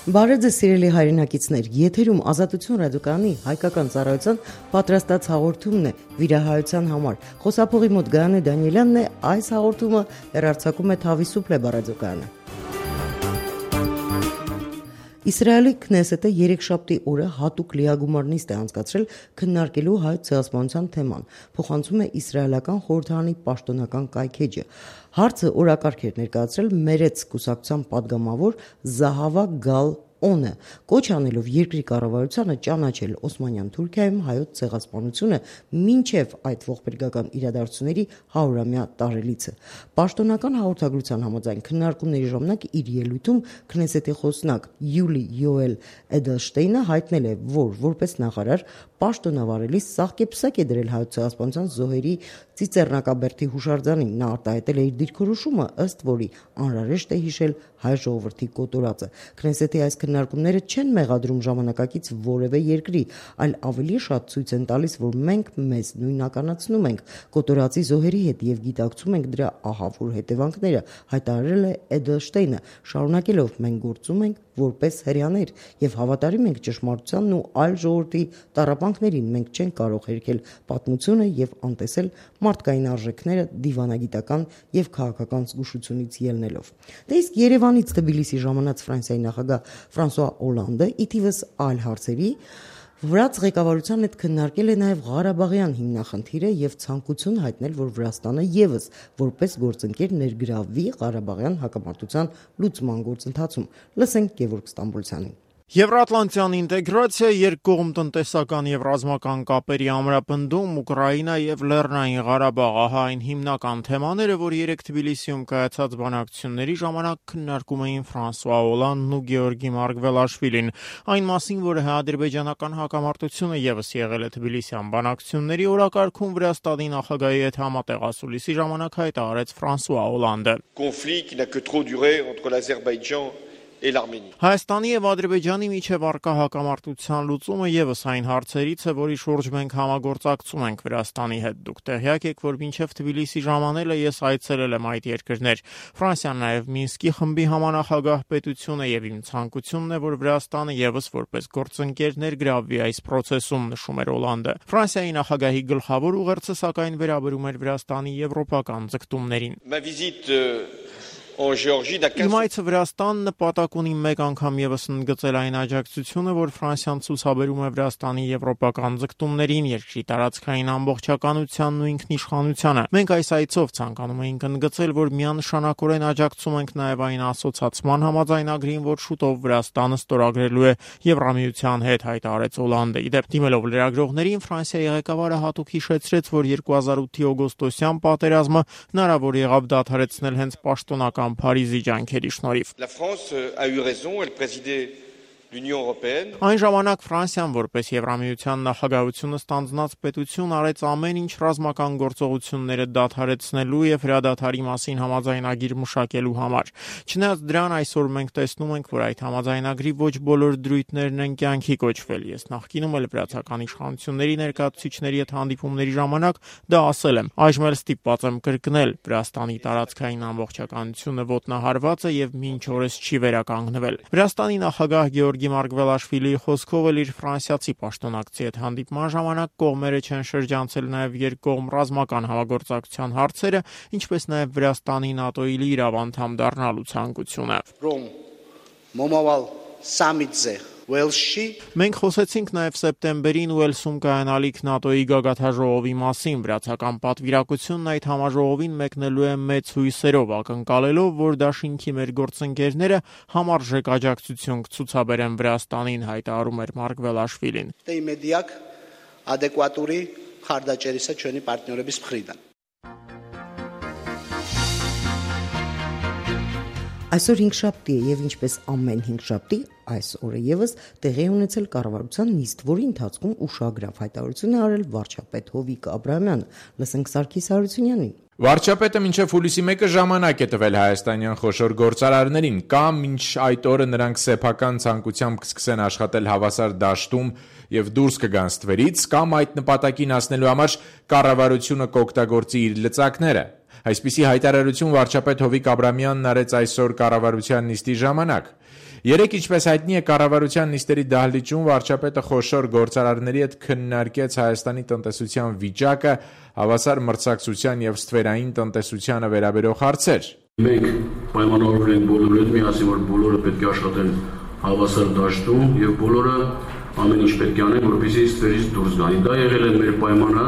Բարև ձեզ սիրելի հայրենակիցներ, եթերում Ազատություն ռադիոկայանի հայկական ծառայության պատրաստած հաղորդումն է վիրահայության համար։ Խոսափողի մոտ Գայանե Դանիելյանն է, այս հաղորդումը հեռարձակում է Թավիսուփլե ռադիոկայանը։ Իսրայելի Քնեսետը երեքշաբթի օրը հատուկ լիագումար նիստ է անցկացրել քննարկելու հայոց ցեղասպանության թեման, փոխանցում է իսրայելական խորհրդարանի պաշտոնական կայքէջը։ Հարցը օրակարգ էր ներկայացրել Մերեց կուսակցության падգամավոր Զահավա Գալ Օնը, կոչ անելով երկրի կառավարությանը ճանաչել Օսմանյան Թուրքիայում հայոց ցեղասպանությունը մինչև այդ ողբերգական իրադարձությունների 100-ամյա տարելիցը։ Պաշտոնական հաղորդագրության համաձայն քննարկումների ժամանակ իր ելույթում Քնեսետի խոսնակ Յուլի Յոել Էդելշտեյնը հայտնել է, որ որպես նախարար պաշտոնավարելիս սաղկեպսակ է դրել հայոց ցեղասպանության զոհերի Ծիծեռնակաբերդի հուշարձանին։ Նա արտահայտել է իր դիրքորոշումը, ըստ որի անհրաժեշտ է հիշել հայ ժողովրդի կոտորածը։ Քնեսետի այս քննարկումները չեն մեղադրում ժամանակակից որևէ երկրի, այլ ավելի շատ ցույց են տալիս, որ մենք մեզ նույնականացնում ենք կոտորածի զոհերի հետ եւ գիտակցում ենք դրա ահավոր հետևանքները, հայտարարել է Էդելշտեյնը, շարունակելով մենք գործում ենք որպես հրյաներ եւ հավատարիմ ենք ճշմարտությանն ու այլ ժողովրդի տառապանքներին, մենք չենք կարող հերքել պատմությունը եւ անտեսել մարդկային արժեքները դիվանագիտական եւ քաղաքական զգուշությունից ելնելով։ Դե իսկ Երևանից Թբիլիսի ժամանած Ֆրանսիայի նախագահ Ֆրանսուଆ Օլանդը իթիվս այլ հարցերի վրաց ղեկավարության հետ քննարկել է նաև Ղարաբաղյան հիմնախնդիրը եւ ցանկություն հայտնել, որ Վրաստանը եւս որպես գործընկեր ներգրավվի Ղարաբաղյան հակամարտության լուծման գործընթացում։ Լսենք Գևորգ Ստամբուլցյանին։ Եվրատլանտյան ինտեգրացիա, երկկողմ տնտեսական եւ ռազմական կապերի ամրապնդում, Ուկրաինա եւ Լեռնային Ղարաբաղ, ահա այն հիմնական թեմաները, որ երեկ Թբիլիսիում կայացած բանակցությունների ժամանակ քննարկում էին Ֆրանսուଆ Օլանդն ու Գեորգի Մարգվելաշվիլին, այն մասին, որ հայ-ադրբեջանական հակամարտությունը եւս եղել է Թբիլիսյան բանակցությունների օրակարգում, Վրաստանի նախագահի հետ համատեղ ասուլիսի ժամանակ հայտարարեց Ֆրանսուଆ Օլանդը։ Conflit qui n'a que trop duré entre l'Azerbaïdjan Հայաստանի եւ Ադրբեջանի միջև առկա հակամարտության լուծումը եւս այն հարցերից է, որի շուրջ մենք համագործակցում ենք Վրաստանի հետ։ Դուք տեղյակ եք, որ մինչև Թբիլիսի ժամանելը ես այցելել եմ այդ երկրներ։ Ֆրանսիան նաեւ Մինսկի խմբի համանախագահ պետություն է եւ իմ ցանկությունն է, որ Վրաստանը եւս որպես գործընկեր ներգրավվի այս process-ում, նշում էր Օլանդը։ Ֆրանսիայի նախագահի գլխավոր ուղերձը սակայն վերաբերում էր Վրաստանի եվրոպական ձգտումներին։ Իմ այցը Վրաստան նպատակ ունի մեկ անգամ եւս ընդգծել այն աջակցությունը, որ Ֆրանսիան ցուցաբերում է Վրաստանի եվրոպական ձգտումներին, երկրի տարածքային ամբողջականությանն ու ինքնիշխանությանը։ Մենք այս այցով ցանկանում էինք ընդգծել, որ միանշանակորեն աջակցում ենք նաեւ այն ասոցիացման համաձայնագրին, որ շուտով Վրաստանը ստորագրելու է Եվրամիության հետ, հայտարարեց Օլանդը։ Իդեպ դիմելով լրագրողներին, Ֆրանսիայի ղեկավարը հատուկ հիշեցրեց, որ 2008-ի օգոստոսյան պատերազմը հնարավոր եղավ դադարեցնել հենց պաշտոնական Փարիզի ջանքերի շնորհիվ։ Այն ժամանակ Ֆրանսիան որպես Եվրամիության նախագահությունը ստանձնած պետություն արեց ամեն ինչ ռազմական գործողությունները դադարեցնելու եւ հրադադարի մասին համաձայնագիր մշակելու համար։ Չնայած դրան, այսօր մենք տեսնում ենք, որ այդ համաձայնագրի ոչ բոլոր դրույթներն են կյանքի կոչվել։ Ես նախկինում էլ վրացական իշխանությունների ներկայացուցիչների հետ հանդիպումների ժամանակ դա ասել եմ։ Այժմ էլ ստիպված եմ կրկնել. Վրաստանի տարածքային ամբողջականությունը ոտնահարված է եւ մինչ օրս չի վերականգնվել։ Վրաստանի նախագահ Գեորգի Մարգվելաշվիլիի խոսքով էլ իր ֆրանսիացի պաշտոնակցի հետ հանդիպման ժամանակ կողմերը չեն շրջանցել նաև երկկողմ ռազմական համագործակցության հարցերը, ինչպես նաև Վրաստանի ՆԱՏՕ-ի լիիրավ անդամ դառնալու ցանկությունը։ Մենք խոսեցինք նաև սեպտեմբերին Ուելսում կայանալիք ՆԱՏՕ-ի գագաթաժողովի մասին։ Վրացական պատվիրակությունն այդ համաժողովին մեկնելու է մեծ հույսերով, ակնկալելով, որ դաշինքի մեր գործընկերները համարժեք աջակցություն կցուցաբերեն Վրաստանին, հայտարարում էր Մարգվելաշվիլին։ Այսօր հինգշաբթի է եւ ինչպես ամեն հինգշաբթի, այս օրը եւս տեղի ունեցել կառավարության նիստ, որի ընթացքում ուշագրավ հայտարարություն է արել վարչապետ Հովիկ Աբրահամյանը։ Լսենք Սարգիս Հարությունյանին։ Վարչապետը մինչև հուլիսի 1-ը ժամանակ է տվել հայաստանյան խոշոր գործարարներին, կամ մինչ այդ օրը նրանք սեփական ցանկությամբ կսկսեն աշխատել հավասար դաշտում եւ դուրս կգան ստվերից, կամ այդ նպատակին հասնելու համար կառավարությունը կօգտագործի իր լծակները։ Այսպիսի հայտարարություն վարչապետ Հովիկ Աբրահամյանն արեց այսօր կառավարության նիստի ժամանակ։ Երեկ, ինչպես հայտնի է, կառավարության նիստերի դահլիճում վարչապետը խոշոր գործարարների հետ քննարկեց Հայաստանի տնտեսության վիճակը, հավասար մրցակցության եւ ստվերային տնտեսությանը վերաբերող հարցեր։ Մենք պայմանավորվել ենք բոլորի հետ միասին, որ բոլորը պետք է աշխատեն հավասար դաշտում եւ բոլորը ամեն ինչ պետք է անեն, որպեսզի ստվերից դուրս գան։ Դա եղել է մեր պայմանը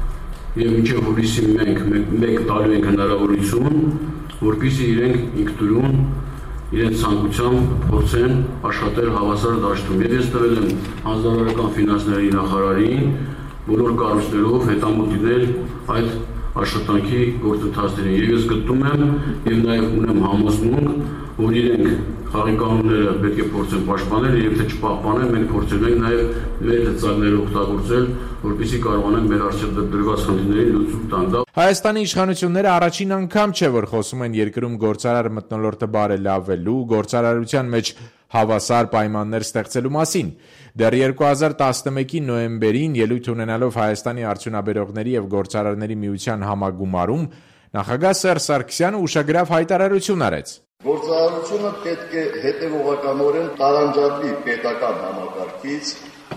եւ մինչեւ հուլիսի մենք մեկ տալու ենք հնարավորություն, որպեսզի իրենք ինքնուրույն իրենց ցանկությամբ փորձեն աշխատել հավասար դաշտում։ Եվ ես տվել եմ հանրահավաքական ֆինանսների նախարարին բոլոր կառույցներով հետամուտ լինել այդ աշխատանքի գործընթացներին։ Եվ ես գտնում եմ եւ նաեւ ունեմ համոզմունք, որ իրենք խաղի կանոնները պետք է փորձեն պաշտպանել եւ եթե չպահպանեն, մենք փորձել ենք նաեւ մեր լծակները օգտագործել, որպեսզի կարողանան մեր առջև դրված խնդիրների լուծում տալ։ Հայաստանի իշխանությունները առաջին անգամ չէ, որ խոսում են երկրում գործարար մթնոլորտը բարելավելու, գործարարության մեջ հավասար պայմաններ ստեղծելու մասին։ Դեռ 2011-ի նոյեմբերին ելույթ ունենալով Հայաստանի արդյունաբերողների եւ գործարարների միության համագումարում նախագահ Սերժ Սարգսյանը ուշագրավ հայտարարություն արեց։ Գործարարությունը պետք է հետևողականորեն տարանջատվի պետական համակարգից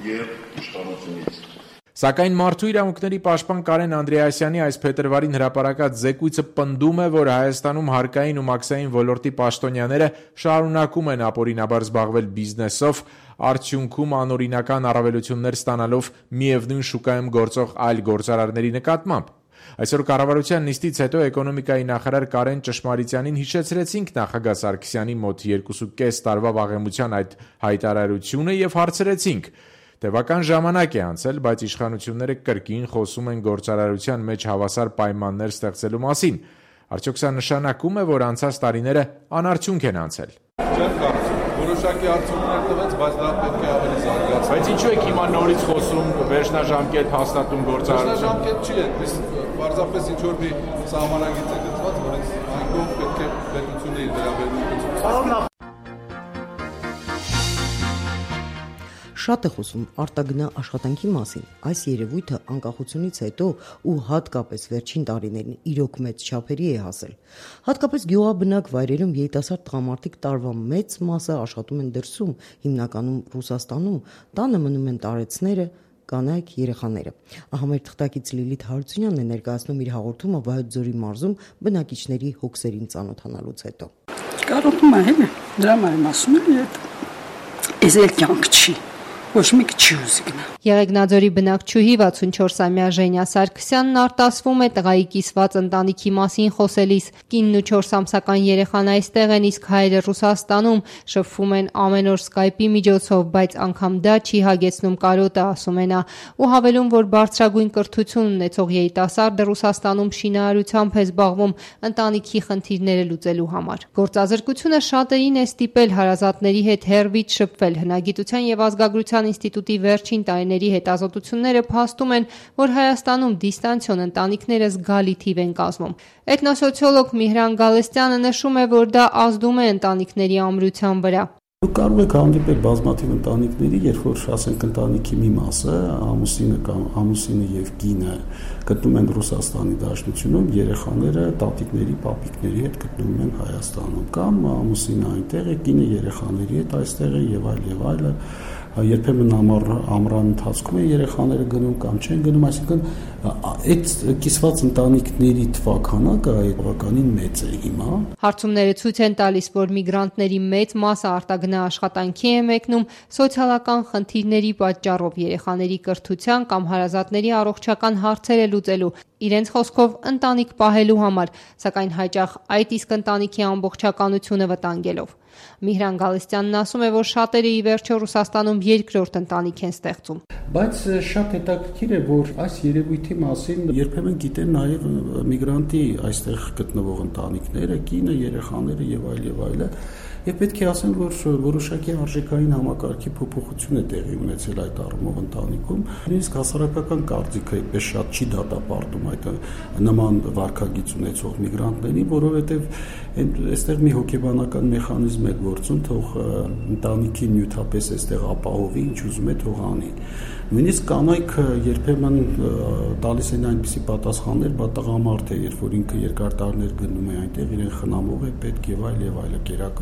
եւ իշխանությունից։ Սակայն Մարդու իրավունքների պաշտպան Կարեն Անդրեասյանի այս փետրվարին հրապարակած զեկույցը պնդում է, որ Հայաստանում հարկային ու մաքսային ոլորտի պաշտոնյաները շարունակում են ապօրինաբար զբաղվել բիզնեսով, արդյունքում անօրինական առավելություններ ստանալով միևնույն շուկայում գործող այլ գործարարների նկատմամբ։ Այսօր կառավարության նիստից հետո էկոնոմիկայի նախարար Կարեն Ճշմարիտյանին հիշեցրեցինք նախագահ Սարգսյանի մոտ 2.5 տարվա վաղեմության այդ հայտարարությունը եւ հարցրեցինք. Տևական ժամանակ է անցել, բայց իշխանությունները կրկին խոսում են գործարարության մեջ հավասար պայմաններ ստեղծելու մասին։ Արդյոք սա նշանակում է, որ անցած տարիները անարդյունք են անցել։ Չեմ կարծում, որոշակի արդյունքներ տվեց, բայց դա պետք է ավելի զարգացնել։ Բայց ինչու եք հիմա նորից խոսում վերջնաժամկետ հաստատում գործարարություն։ Վերջնաժամկետ չի, պարզապես ինչ որ մի սահմանագիծ է գծված, որ այս այգով պետք է պետությունը իր վերաբերմունքը։ Շատ է խոսում արտագնա աշխատանքի մասին։ Այս երևույթը անկախությունից հետո ու հատկապես վերջին տարիներին իրոք մեծ չափերի է հասել։ Հատկապես գյուղաբնակ վայրերում երիտասարդ տղամարդիկ տարվա մեծ մասը աշխատում են դրսում, հիմնականում Ռուսաստանում, տանը մնում են տարեցները, կանայք, երեխաները։ Ահա մեր թղթակից Լիլիթ Հարությունյանն է ներկայացնում իր հաղորդումը Վայոց ձորի մարզում բնակիչների հոգսերին ծանոթանալուց հետո։ Կարոտում է, հենց դրա համար ասում եմ, ես էլ կյանք չի։ Ոչ մեկ չի ուզի գնա։ Եղեգնաձորի բնակչուհի 64-ամյա Ժենյա Սարգսյանն արտասվում է տղայի կիսված ընտանիքի մասին խոսելիս։ Կինն ու 4-ամսական երեխան այստեղ են, իսկ հայրը Ռուսաստանում, շփվում են ամեն օր Skype-ի միջոցով, բայց անգամ դա չի հագեցնում կարոտը, ասում է նա, ու հավելում, որ բարձրագույն կրթություն ունեցող երիտասարդը Ռուսաստանում շինարարությամբ է զբաղվում ընտանիքի խնդիրները լուծելու համար։ Գործազրկությունը շատերին է ստիպել հարազատների հետ հեռվից շփվել։ Հնագիտության եւ ազգագրության ինստիտուտի վերջին տարիների հետազոտությունները փաստում են, որ Հայաստանում դիստանցիոն ընտանիքները զգալի թիվ են կազմում։ Էթնոսոցիոլոգ Միհրան Գալստյանը նշում է, որ դա ազդում է ընտանիքների ամրության վրա։ Դուք կարող եք հանդիպել բազմաթիվ ընտանիքների, երբ որ ասենք ընտանիքի մի մասը, ամուսինը եւ կինը գտնվում են Ռուսաստանի Դաշնությունում, երեխաները տատիկների, պապիկների հետ գտնվում են Հայաստանում, կամ ամուսինը այնտեղ է, կինը երեխաների հետ այստեղ է եւ այլ։ Երբեմն ամռան ընթացքում է երեխաները գնում կամ չեն գնում, այսինքն այդ կիսված ընտանիքների թվականակը բավականին մեծ է հիմա։ Հարցումները ցույց են տալիս, որ միգրանտների մեծ մասը արտագնա աշխատանքի է մեկնում սոցիալական խնդիրների պատճառով, երեխաների կրթության կամ հարազատների առողջական հարցերը լուծելու, իրենց խոսքով ընտանիք պահելու համար, սակայն հաճախ այդ իսկ ընտանիքի ամբողջականությունը վտանգելով։ Միհրան Գալստյանն ասում է, որ շատերը ի վերջո Ռուսաստանում երկրորդ ընտանիք են ստեղծում։ Բայց շատ հետաքրքիր է, որ այս երևույթի մասին երբեմն գիտեն նաև միգրանտի այստեղ գտնվող ընտանիքները, կինը, երեխաները եւ այլը։ Եվ պետք է ասեմ, որ որոշակի արժեքային համակարգի փոփոխություն է տեղի ունեցել այդ առումով ընտանիքում։ Նույնիսկ հասարակական կարծիքը այդպես շատ չի դատապարտում այդ նման վարքագիծ ունեցող միգրանտներին, որովհետև այստեղ մի հոգեբանական մեխանիզմ է գործում, թող ընտանիքին նյութապես այստեղ ապահովի, ինչ ուզում է թող անի։ Նույնիսկ կանայք երբեմն տալիս են այնպիսի պատասխաններ, բա տղամարդ է, երբ որ ինքը երկար տարիներ գնում է այնտեղ, իրեն խնամող է պետք եւ այլ, կերակրող։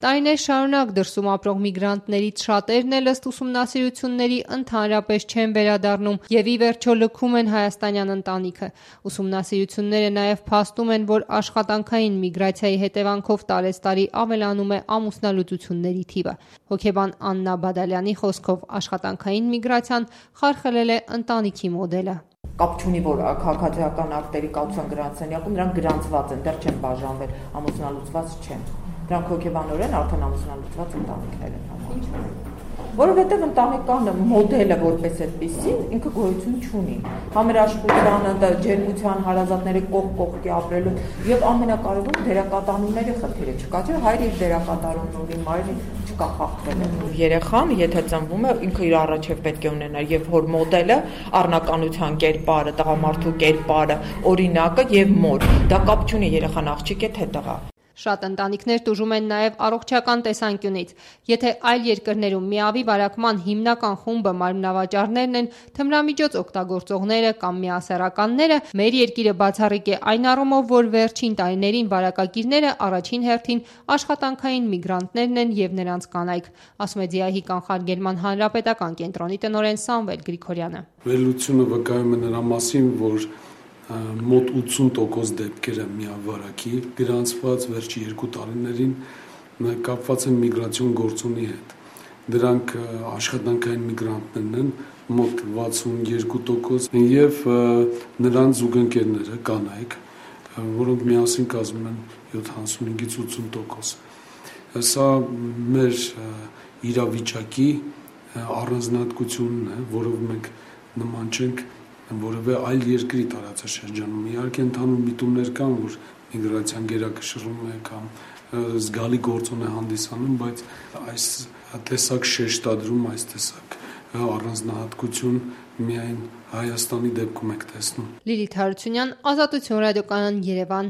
Տարիներ շարունակ դրսում ապրող միգրանտներից շատերն էլ ըստ ուսումնասիրությունների ընդհանրապես չեն վերադառնում եւ ի վերջո լքում են հայաստանյան ընտանիքը։ Ուսումնասիրությունները նաեւ փաստում են, որ աշխատանքային միգրացիայի հետևանքով տարեցտարի ավելանում է ամուսնալուծությունների թիվը։ Հոգեբան Աննա Բադալյանի խոսքով աշխատանքային միգրացիան խարխլել է ընտանիքի մոդելը։ Կապ չունի, որ քաղաքացիական ակտերի կացության գրանցենյակում նրանք գրանցված են, դեռ չեն բաժանվել, ամուսնալուծված չեն։ Դրանք հոգեբանորեն արդեն ամուսնալուծված ընտանիքներ են համարվում։ Որովհետև ընտանեկան մոդելը որպես այդպեսին ինքը գոյություն չունի։ Համերաշխության, ջերմության, հարազատների կողքի ապրելու եւ ամենակարևորը դերակատարումների խնդիրը չկա, չէ՞, հայրը իր դերակատարումն ունի, մայրը չկա խախտվել։ Երեխան, եթե ծնվում է, ինքը իր առաջև պետք է ունենա եւ հոր մոդելը, առնականության կերպարը, տղամարդու կերպարը, օրինակը եւ մոր։ Դա կապ չունի երեխան աղջիկ է թե տղա։ Շատ ընտանիքներ տուժում են նաև առողջական տեսանկյունից։ Եթե այլ երկրներում միավի վարակման հիմնական խումբը մարմնավաճառներն են, թմրամիջոց օգտագործողները կամ միասեռականները, մեր երկիրը բացառիկ է այն առումով, որ վերջին տարիներին վարակագիրները առաջին հերթին աշխատանքային միգրանտներն են եւ նրանց կանայք, ասում է ՁԻԱՀ կանխարգելման հանրապետական կենտրոնի տնօրեն Սամվել Գրիգորյանը։ Վերլուծությունը վկայում է նրա մասին, որ մոտ 80% դեպքերը միավարակի գրանցված վերջի 2 տարիներին կապված են միգրացիոն գործոնի հետ։ Դրանք աշխատանքային միգրանտներն են, մոտ 62% եւ նրանց զուգընկերները կանայք, որոնք միասին կազմում են 75-ից 80%։ Սա մեր իրավիճակի առանձնահատկությունն է, որով մենք նման չենք որևէ այլ երկրի տարածաշրջանում։ Իհարկե ընդհանուր միտումներ կան, որ միգրացիան գերակշռում է կամ զգալի գործոն է հանդիսանում, բայց այս տեսակ շեշտադրում, այս տեսակ առանձնահատկություն միայն Հայաստանի դեպքում եք տեսնում։ Լիլիթ Հարությունյան, Ազատություն ռադիոկայան, Երևան։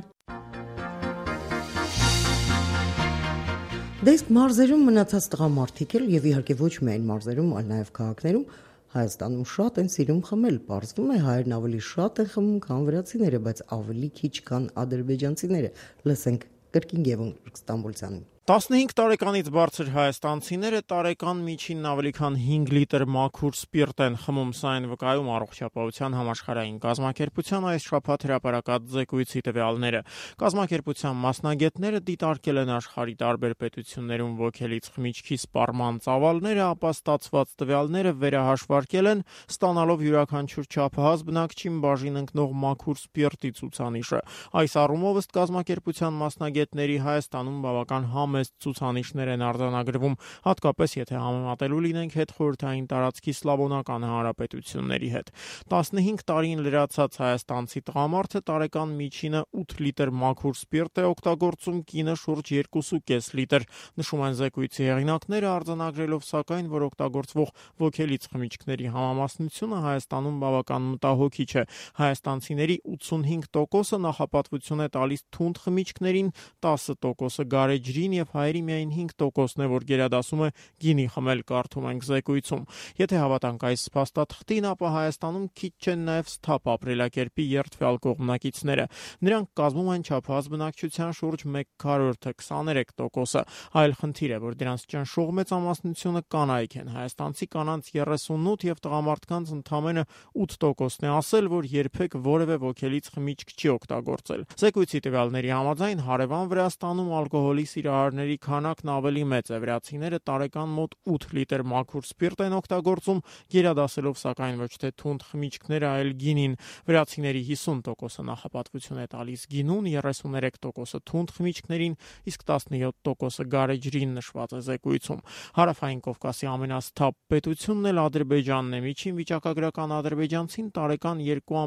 Դեսկ մարզերում մնացած տղամարդիկ էլ եւ իհարկե ոչ միայն մարզերում, այլ նաեւ քաղաքներում Հայաստանում շատ են սիրում խմել, պարզվում է հայերն ավելի շատ են խմում, քան վրացիները, բայց ավելի քիչ քան ադրբեջանցիները։ Լսենք կրկին Գևորգ Ստամբուլցյանին։ 15 տարեկանից բարձր հայաստանցիները տարեկան միջինն ավելի քան 5 լիտր մաքուր սպիրտ են խմում, սա այն վկայում առողջապահության համաշխարհային կազմակերպության այս շաբաթ հրապարակած զեկույցի տվյալները։ Կազմակերպության մասնագետները դիտարկել են աշխարհի տարբեր պետություններում ոգելից խմիչքի սպառման ծավալները, ապա ստացված տվյալները վերահաշվարկել են, ստանալով յուրաքանչյուր չափահաս բնակչին բաժին ընկնող մաքուր սպիրտի ցուցանիշը։ Այս առումով ըստ կազմակերպության մասնագետների Հայաստանում բավական մեծ ցուցանիշներ են արձանագրվում, հատկապես եթե համեմատելու լինենք հետխորհրդային տարածքի սլավոնական հանրապետությունների հետ։ 15 տարին լրացած հայաստանցի տղամարդը տարեկան միջինը 8 լիտր մաքուր սպիրտ է օգտագործում, կինը շուրջ 2.5 լիտր, նշում են զեկույցի հեղինակները, արձանագրելով սակայն, որ օգտագործվող ոգելից խմիչքների համամասնությունը Հայաստանում բավական մտահոգիչ է։ Հայաստանցիների 85%-ը նախապատվություն է տալիս թունդ խմիչքներին, 10%-ը գարեջրին եւ հայերի միայն 5%-ն է, որ գերադասում է գինի խմել, կարդում ենք զեկույցում։ Եթե հավատանք այս փաստաթղթին, ապա Հայաստանում քիչ չեն նաեւ սթափ ապրելակերպի երթվյալ կողմնակիցները։ Նրանք կազմում են չափահաս բնակչության շուրջ 1/4-ը, 23%-ը։ Այլ խնդիր է, որ դրանց ճնշող մեծամասնությունը կանայք են։ Հայաստանցի կանանց 38 եւ տղամարդկանց ընդամենը 8%-ն է ասել, որ երբեք որևէ ոգելից խմիչք չի օգտագործել։ Զեկույցի տվյալների համաձայն հարևան Վրաստանում ալկոհոլի սիրահարների քանակն ավելի մեծ է։ Վրացիները տարեկան մոտ 8 լիտր մաքուր սպիրտ են օգտագործում, գերադասելով սակայն ոչ թե թունդ խմիչքները, այլ գինին։ Վրացիների 50%-ը նախապատվություն է տալիս գինուն, 33%-ը թունդ խմիչքներին, իսկ 17%-ը գարեջրին, նշված է զեկույցում։ Հարավային Կովկասի ամենասթափ պետությունն էլ Ադրբեջանն է։ Միջին վիճակագրական ադրբեջանցին տարեկան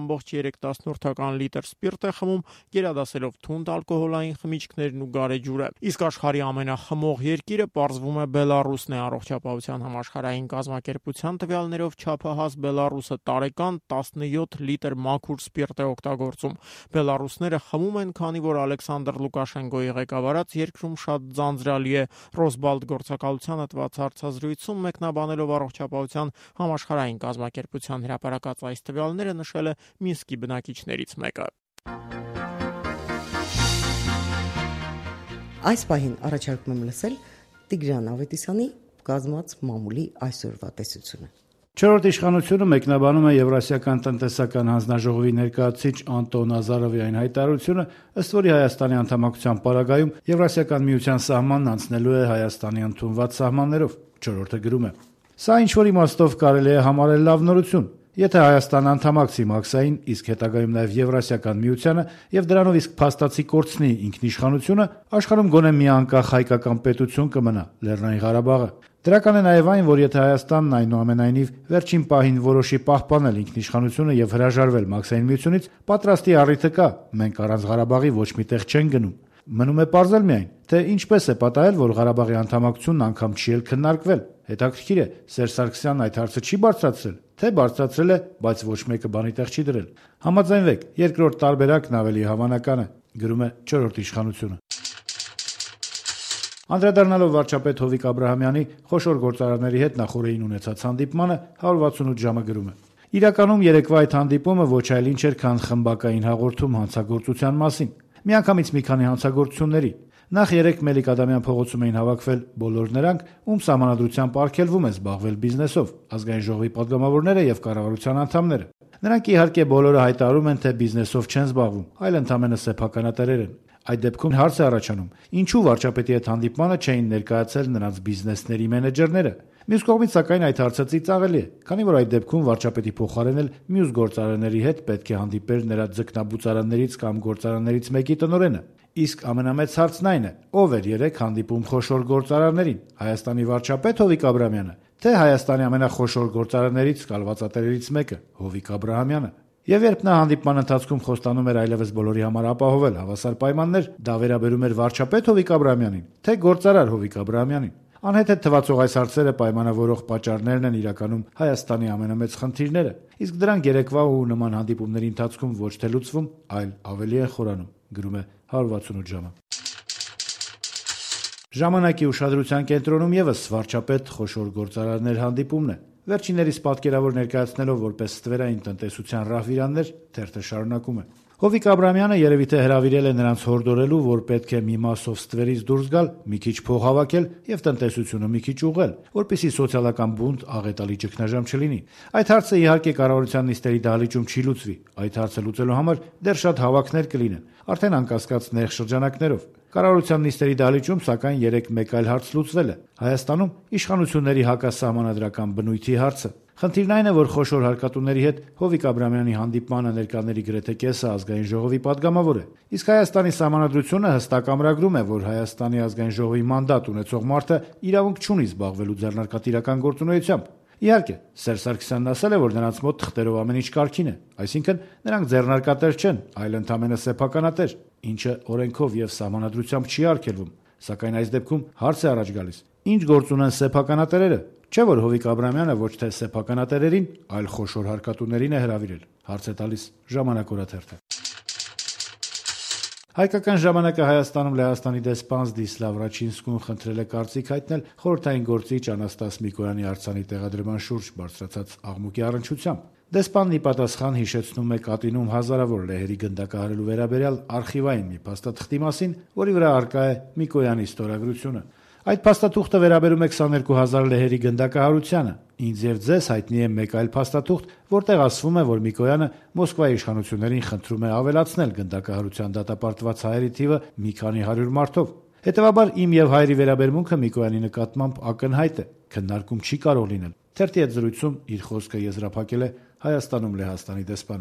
2.3 լիտր սպիրտ է խմում, գերադասելով թունդ ալկոհոլային խմիչքներն ու գարեջուրը։ Իսկ աշխարհի ամենախմող երկիրը պարզվում է Բելարուսն է։ Առողջապահության համաշխարհային կազմակերպության տվյալներով չափահաս Բելարուսը տարեկան 17 լիտր մաքուր սպիրտ է օգտագործում։ Բելարուսները խմում են, քանի որ Ալեքսանդր Լուկաշենկոյի ղեկավարած երկրում շատ ձանձրալի է։ Ռոսբալտ գործակալությանը տված հարցազրույցում մեկնաբանելով առողջապահության համաշխարհային կազմակերպության հրապարակած այս տվյալները նշել է Մինսկի բնակիչներից մեկը։ Այս պահին առաջարկում եմ լսել Տիգրան Ավետիսյանի կազմած մամուլի այսօրվա տեսությունը։ Չորրորդ իշխանությունը մեկնաբանում է Եվրասիական տնտեսական հանձնաժողովի ներկայացուցիչ Անտոն Ազարովի այն հայտարարությունը, ըստ որի Հայաստանի անդամակցության պարագայում Եվրասիական միության սահմանն անցնելու է Հայաստանի ընդունված սահմաններով։ Չորրորդը գրում է. «Սա ինչ-որ իմաստով կարելի է համարել լավ նորություն։ Եթե Հայաստանը անդամակցի Մաքսային, իսկ հետագայում նաև Եվրասիական միությանը եւ դրանով իսկ փաստացի կորցնի ինքնիշխանությունը, աշխարհում գոնե մի անկախ հայկական պետություն կմնա՝ Լեռնային Ղարաբաղը։ Դրական է նաև այն, որ եթե Հայաստանն այնուամենայնիվ վերջին պահին որոշի պահպանել ինքնիշխանությունը եւ հրաժարվել Մաքսային միությունից, պատրաստի առիթը կա, մենք առանց Ղարաբաղի ոչ մի տեղ չենք գնում։ Մնում է պարզել միայն, թե ինչպես է պատահել, որ Ղարաբաղի անդամակցությունն անգամ չի էլ քննարկվել։ Հետաքրքիր է, Սերժ Սարգսյանն այդ հարցը չի բարձրացրել, թե բարձրացրել է, բայց ոչ մեկը բանի տեղ չի դրել։ Համաձայնվեք, երկրորդ տարբերակն ավելի հավանական է», գրում է Չորրորդ իշխանությունը։ Անդրադառնալով վարչապետ Հովիկ Աբրահամյանի խոշոր գործարանների հետ նախորդին ունեցած հանդիպմանը 168 ժամը գրում է. «Իրականում երեկվա այդ հանդիպումը ոչ այլ ինչ էր, քան խմբակային հաղորդում հանցագործության մասին։ Միանգամից մի քանի հանցագործությունների։ Նախ 3 Մելիք Ադամյան փողոցում էին հավաքվել բոլոր նրանք, ում սահմանադրությամբ արգելվում է զբաղվել բիզնեսով, ազգային ժողովի падգամավորները եւ կառավարության անդամները։ Նրանք իհարկե բոլորը հայտարարում են, թե բիզնեսով չեն զբաղվում, այլ ընդամենը սեփականատերեր են։ Այդ դեպքում հարց է առաջանում. ինչու վարչապետի հետ հանդիպմանը չէին ներկայացել նրանց բիզնեսների մենեջերները։ Մյուս կողմից սակայն այդ հարցը ծիծաղելի է, քանի որ այդ դեպքում վարչապետի փոխարեն էլ մյուս գործարանների հետ պետք է հանդիպեր նրա ձկնաբուծարաններից կամ գործարաններից մեկի տնօրենը։ Իսկ ամենամեծ հարցն այն է, ով էր երեք հանդիպում խոշոր գործարաններին՝ Հայաստանի վարչապետ Հովիկ Աբրահամյանը, թե Հայաստանի ամենախոշոր գործարաններից կալվածատերերից մեկը՝ Հովիկ Աբրահամյանը։ Եվ երբ նա հանդիպման ընթացքում խոստանում էր այլևս բոլորի համար ապահովել հավասար պայմաններ, դա վերաբերում էր վարչապետ Հովիկ Աբրահամյանին, թե գործարար Հովիկ Աբրահամյանին։ Անհեթեթ թվացող այս հարցերը պայմանավորող պատճառներն են իրականում Հայաստանի ամենամեծ խնդիրները, իսկ դրանք երեկվա ու նման հանդիպումների ընթացքում ոչ թե լուծվում, այլ ավելի են խորանում», գրում է 168 ժամը։ Ժամանակի ուշադրության կենտրոնում եւս վարչապետ խոշոր գործարաններ հանդիպումն է։ Վերջիններիս պատկերավոր ներկայացնելով որպես ստվերային տնտեսության ռահվիրաններ, թերթը շարունակում է. Հովիկ Աբրահամյանը երևի թե հրավիրել է նրանց հորդորելու, որ պետք է մի մասով ստվերից դուրս գալ, մի քիչ փող հավաքել եւ տնտեսությունը մի քիչ ուղղել, որպեսզի սոցիալական բունտ աղետալի ճգնաժամ չլինի։ Այդ հարցը իհարկե կառավարության նիստերի դահլիճում չի լուծվի։ Այդ հարցը լուծելու համար դեռ շատ հավաքներ կլինեն, արդեն անկասկած նեղ շրջանակներով։ Կառավարության նիստերի դահլիճում սակայն 3 մեկ այլ հարց լուծվել է։ Հայաստանում իշխանությունների հակասահմանադրական բնույթի հարցը։ Խնդիրն այն է, որ խոշոր հարկատուների հետ Հովիկ Աբրահամյանի հանդիպմանը ներկաների գրեթե կեսը ազգային ժողովի падգամավոր է։ Իսկ Հայաստանի սահմանադրությունը հստակ ամրագրում է, որ Հայաստանի ազգային ժողովի մանդատ ունեցող մարդը իրավունք չունի զբաղվելու ձեռնարկատիրական գործունեությամբ։ Իհարկե, Սերժ Սարգսյանն ասել է, որ նրանց մոտ թղթերով ամեն ինչ կարգին է, այսինքն նրանք ձեռնարկատեր չեն, այլ ընդամենը սեփականատեր, ինչը օրենքով եւ սահմանադրությամբ չի արգելվում։ Սակայն այս դեպքում հարց է առաջ գալիս. ինչ գործ ունեն սեփականատերերը։ Չէ՞ որ Հովիկ Աբրահամյանը ոչ թե սեփականատերերին, այլ խոշոր հարկատուներին է հրավիրել։ Հարց է տալիս Ժամանակ օրաթերթը։ Հայկական ժամանակը Հայաստանում Լեհաստանի դեսպան Զդիսլավ Ռաչինսկուն խնդրել է կարծիք հայտնել խորհրդային գործիչ Անաստաս Միկոյանի արձանի տեղադրման շուրջ բարձրացած աղմուկի առնչությամբ։ Դեսպանն ի պատասխան հիշեցնում է կատինում հազարավոր լեհերի գնդակահարելու վերաբերյալ արխիվային մի փաստաթղթի մասին, որի վրա առկա է Միկոյանի ստորագրությունը։ Այդ փաստաթուղթը վերաբերում է 22,000 լեհերի գնդակահարությանը։ Ինձ եւ ձեզ հայտնի է մեկ այլ փաստաթուղթ, որտեղ ասվում է, որ Միկոյանը Մոսկվայի իշխանություններին խնդրում է ավելացնել գնդակահարության դատապարտված հայերի թիվը մի քանի 100 մարդով։ Հետևաբար իմ եւ հայերի վերաբերմունքը Միկոյանի նկատմամբ ակնհայտ է, քննարկում չի կարող լինել։ Թերթի հետ զրույցում իր խոսքը եզրափակել է Հայաստանում Լեհաստանի դեսպանը։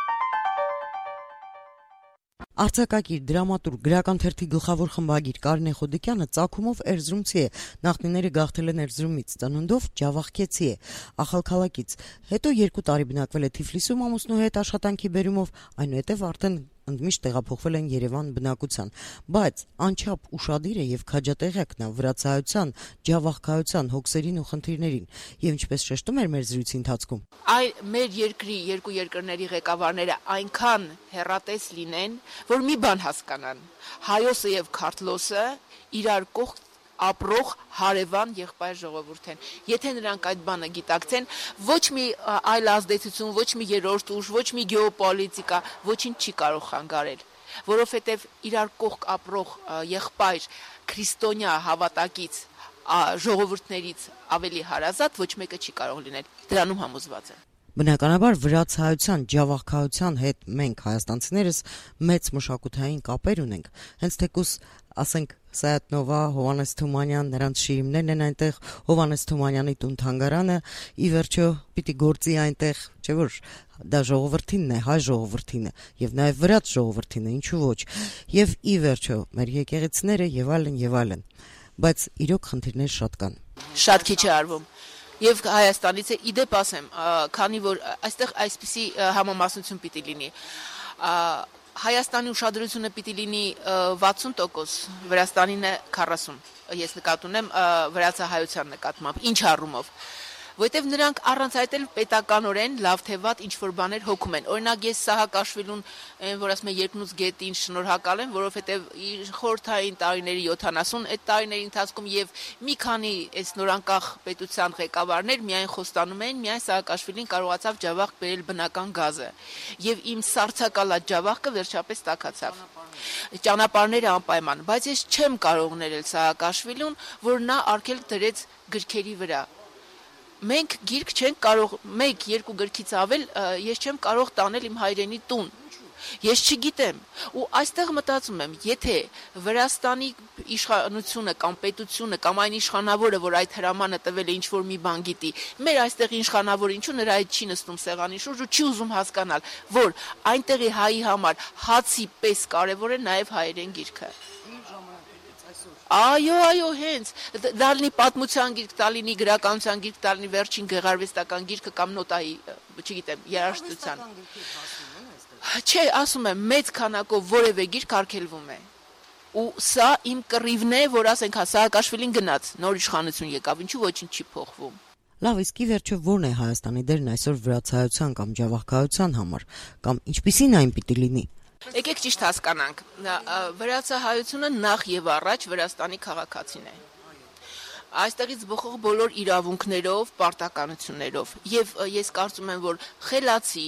Արձակագիր, դրամատուրգ, գրական թերթի գլխավոր խմբագիր Կարինե Խոդիկյանը ծագումով Էրզրումցի է, նախնիները գաղթել են Էրզրումից, ծնունդով Ջավախքեցի է, Ախալքալակից, հետո 2 տարի բնակվել է Թիֆլիսում ամուսնու հետ աշխատանքի բերումով, այնուհետև արդեն ընդմիշտ տեղափոխվել են Երևան բնակության, բայց անչափ ուշադիր է եւ քաջատեղյակ նա վրացահայության, ջավախքայության հոգսերին ու խնդիրներին, եւ ինչպես շեշտում էր մեր զրույցի ընթացքում, մեր երկրի երկու երկրների ղեկավարները այնքան հեռատես լինեն, որ մի բան հասկանան, հայոսը եւ քարտլոսը իրար կողք ապրող հարևան եղբայր ժողովուրդ են։ Եթե նրանք այդ բանը գիտակցեն, ոչ մի այլ ազդեցություն, ոչ մի երրորդ ուժ, ոչ մի գեոպոլիտիկա ոչինչ չի կարող խանգարել, որովհետև իրար կողք ապրող եղբայր քրիստոնյա հավատակից ժողովուրդներից ավելի հարազատ ոչ մեկը չի կարող լինել։ Դրանում համոզված եմ։ Բնականաբար վրացահայության, ջավախքահայության հետ մենք հայաստանցիներս մեծ մշակութային կապեր ունենք։ Հենց թեկուզ ասենք Սայաթնովա, Հովանես Թումանյան, նրանց շիրիմներն են այնտեղ, Հովանես Թումանյանի տուն-թանգարանը ի վերջո պիտի գործի այնտեղ, չէ՞ որ դա ժողովրդինն է, հայ ժողովրդինը, եւ նաեւ վրաց ժողովրդինը, ինչու ոչ։ Եվ ի վերջո մեր եկեղեցիները եւ այլն, բայց իրոք խնդիրներ շատ կան։ Շատ քիչ է արվում։ Եվ Հայաստանից է իդեպ ասեմ, քանի որ այստեղ այսպիսի համամասնություն պիտի լինի։ Հայաստանի ուշադրությունը պիտի լինի 60%, Վրաստանին է 40%։ Ես նկատի ունեմ վրացահայության նկատմամբ, ինչ առումով։ Որտեվ նրանք առանց այդ էլ պետականորեն լավ թե վատ ինչ որ բաներ հոգում են։ Օրինակ ես Սահակաշվիլուն, որ ասում են երկնուց գետին շնորհակալ եմ, որովհետև իր խորհրդային տարիների 70 այդ տարիների ընթացքում եւ մի քանի այս նորանկախ պետության ղեկավարներ միայն խոստանում էին, միայն Սահակաշվիլին կարողացավ ջավախք բերել բնական գազը։ Եվ իմ սարցակալած ջավախքը վերջապես տաքացավ։ Ճանապարհները անպայման, բայց ես չեմ կարող ներել Սահակաշվիլուն, որ նա արգելք դրեց գրքերի վրա։ Մենք գիրք չենք կարող, 1-2 գրքից ավել ես չեմ կարող տանել իմ հայրենի տուն։ Ես չգիտեմ, ու այստեղ մտածում եմ, եթե Վրաստանի իշխանությունը կամ պետությունը կամ այն իշխանավորը, որ այդ հրամանը տվել է ինչ-որ մի բան գիտի, մեր այստեղ իշխանավորը ինչու նրա այդ չի նստում սեղանի շուրջ ու չի ուզում հասկանալ, որ այնտեղի հայի համար հացի պես կարևոր է նաև հայերեն գիրքը։ Այո, հենց դա լինի պատմության գիրք, դա լինի գրականության գիրք, դա լինի վերջին գեղարվեստական գիրքը կամ նոտայի, չգիտեմ, երաժշտության։ Չէ, ասում եմ, մեծ քանակով որևէ գիրք արգելվում է։ Ու սա իմ կռիվն է, որ ասենք Սահակաշվիլին գնաց, նոր իշխանություն եկավ, ինչու ոչինչ չի փոխվում։ Լավ, իսկ ի վերջո ո՞րն է Հայաստանի դերն այսօր վրացահայության կամ ջավախքահայության համար, կամ ինչպիսին այն պիտի լինի։ Եկեք ճիշտ հասկանանք, վրացահայությունը նախ եւ առաջ Վրաստանի քաղաքացին է։ Այստեղից բխող բոլոր իրավունքներով, պարտականություններով, եւ ես կարծում եմ, որ խելացի,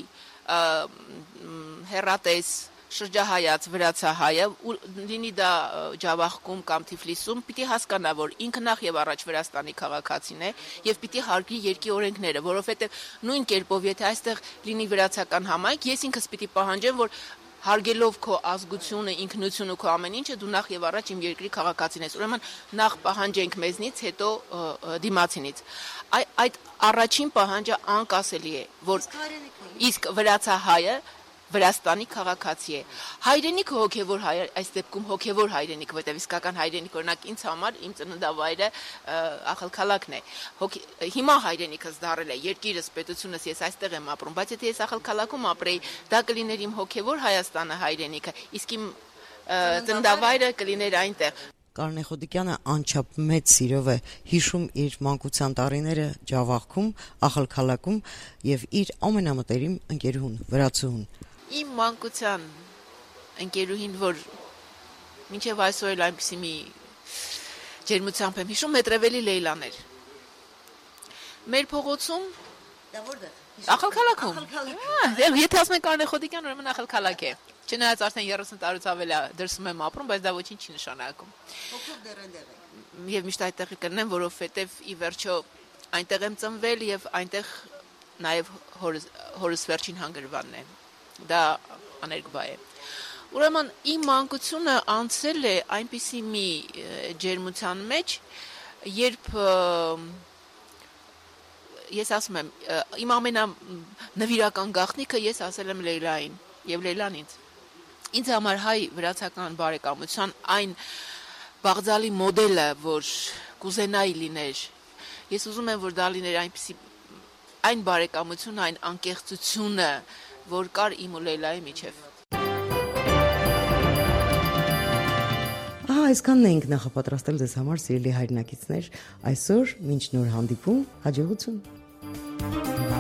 հեռատես, շրջահայաց վրացահայը, լինի դա Ջավախքում կամ Թիֆլիսում, պիտի հասկանա, որ ինքը նախ եւ առաջ Վրաստանի քաղաքացին է եւ պիտի հարգի երկրի օրենքները, որովհետեւ նույն կերպով եթե այստեղ լինի վրացական համայնք, ես ինքս պիտի պահանջեմ, որ հարգելով քո ազգությունը, ինքնությունը, քո ամեն ինչը, դու նախ եւ առաջ իմ երկրի քաղաքացին ես։ Ուրեմն նախ պահանջենք մեզնից, հետո դիմացինից։ Այդ առաջին պահանջը անկասելի է, որ իսկ վրացահայը Վրաստանի քաղաքացի է։ Հայրենիքը հոգևոր այս դեպքում հոգևոր հայրենիք, որտեղ իսկական հայրենիք օրինակ ինձ համար իմ ծննդավայրը ախալքալակն է։ Հիմա հայրենիքս դարել է, երկիրս, պետությունս, ես այստեղ եմ ապրում, բայց եթե ես ախալքալակում ապրեի, դա կլիներ իմ հոգևոր Հայաստանը հայրենիքը, իսկ իմ ծննդավայրը կլիներ այնտեղ։ Կարնե Խոդիկյանը անչափ մեծ սիրով է հիշում իր մանկության տարիները Ջավախքում, ախալքալակում եւ իր ամենամտերիմ ընկերուհուն, վրացուհուն։ Իմ մանկության ընկերուհին, որ մինչև այսօր էլ այնպեսի մի ջերմությամբ եմ հիշում, Մետրևելի Լեյլան էր։ Մեր փողոցում դա որտեղ։ Ախալքալակում։ Եթե ասում են Կարնե Խոդիկյան, ուրեմն ախալքալակ է։ Չնայած արդեն 30 տարուց ավելի դրսում եմ ապրում, բայց դա ոչինչ չի նշանակում։ Հոգով դեռ այնտեղ եք։ Եվ միշտ այդտեղ կգնեմ, որովհետև ի վերջո այնտեղ եմ ծնվել եւ այնտեղ նաեւ հորս վերջին հանգրվանն է։ Դա աներկբա է։ Ուրեմն իմ մանկությունը անցել է այնպիսի մի ջերմության մեջ, երբ ես ասում եմ, իմ ամենանվիրական գաղտնիքը ես ասել եմ Լեյլային եւ Լեյլան ինձ համար հայ-վրացական բարեկամության այն բաղձալի մոդելը, որ կուզենայի լիներ, ես ուզում եմ, որ դա լիներ այնպիսի այն բարեկամությունը, այն անկեղծությունը, որ կար իմ ու Լեյլայի միջև։ Այսքանն ենք նախապատրաստել ձեզ համար, սիրելի հայրենակիցներ, այսօր, մինչ նոր հանդիպում, հաջողություն։